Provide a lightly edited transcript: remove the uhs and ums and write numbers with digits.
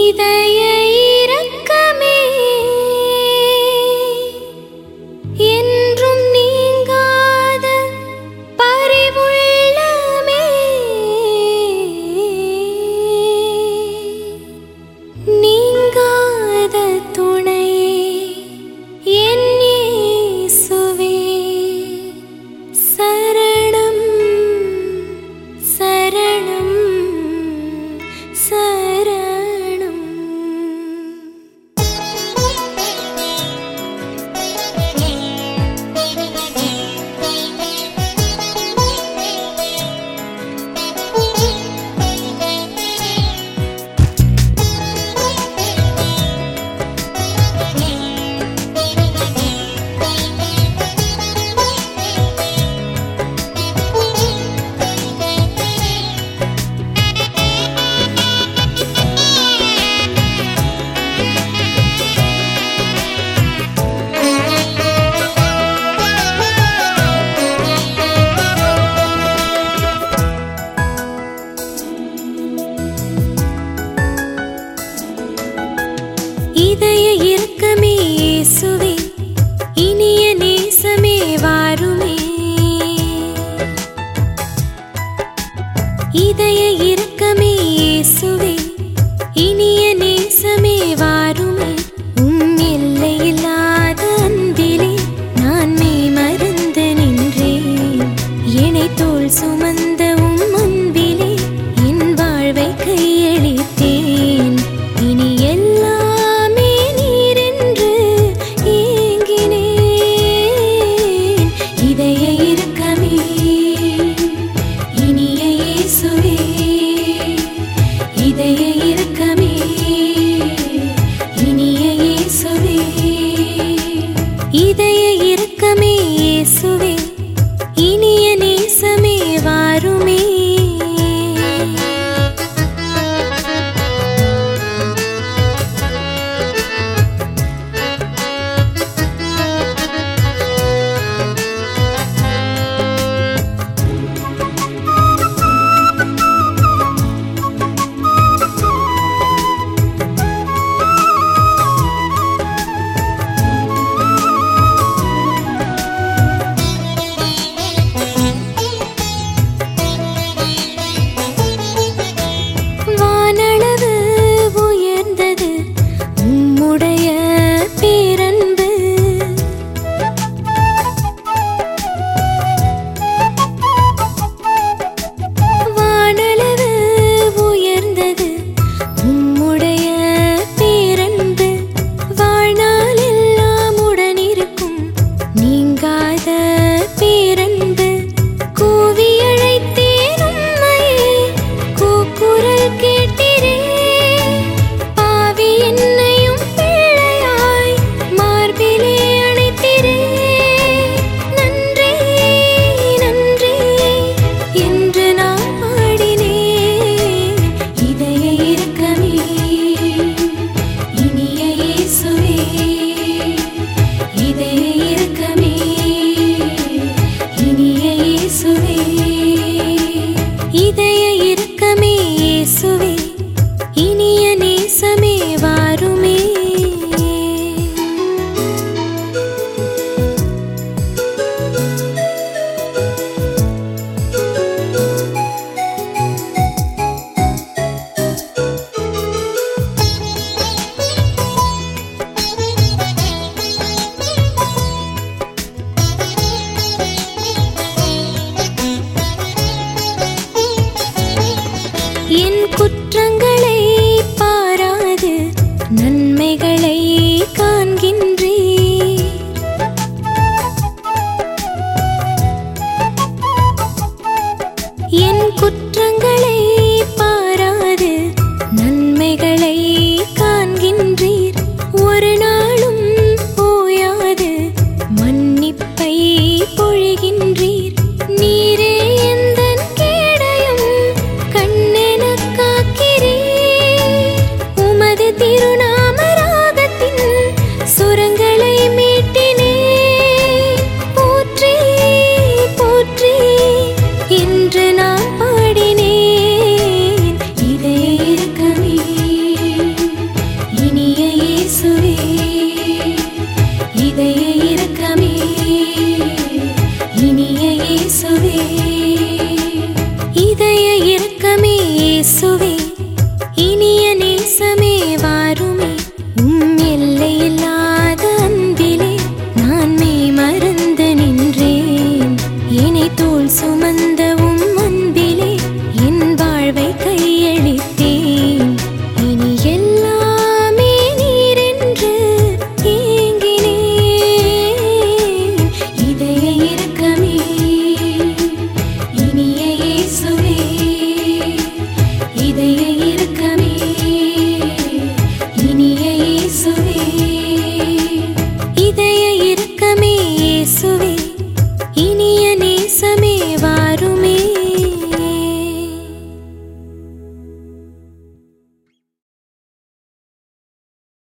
இதய இரக்கமே என்றும் நீங்காத பரிவுள்ளமே நீங்காத துணையே என் இயேசுவே சரணம் சரணம் சரணம். இதய இரக்கமே இயேசுவே இனிய நேசமே வாருமே. இதய இரக்கமே இயேசுவே இனிய நேசமே வாருமே. எல்லையில்லாத அன்பிலே நான் மெய் மறந்து நின்றேன். என்னை தோள் சுமந்த அன்பிலே என் வாழ்வை கையளித்தேன். இனி எல்லாமே நீரென்று ஏங்கினேன். இதய இரக்கமே இனிய இயேசுவே இதய இரக்கமே இனிய இயேசுவே இதய இரக்கமே இயேசுவே இனிய நேசமே வாருமே. வானளவு உயர்ந்தது உம்முடைய பேரன்பு. வானளவு உயர்ந்தது உம்முடைய பேரன்பு. வாழ்நாள் எல்லாம் உடனிருக்கும் நீங்காத பேரன்பு. கூவி அழைத்தேன் உம்மையே கூக்குரல் கேட்டிரே. பாவி என்னையும் பிள்ளையாய் மார்பிலே அணைத்திரே. நன்றி நன்றி என்று நான் பாடினேன். இதய இரக்கமே இனிய இயேசுவே இதய இரக்கமே இனிய இயேசுவே இதய இரக்கமே இயேசுவே இனிய நேசமே வாருமே. என் குற்றங்களை பாராது நன்மைகளை காண்கின்றீர். என் குற்றங்களை பாராது நன்மைகளை காண்கின்றீர். ஒரு நாளும் ஓயாது மன்னிப்பை பொழிகின்றீர்.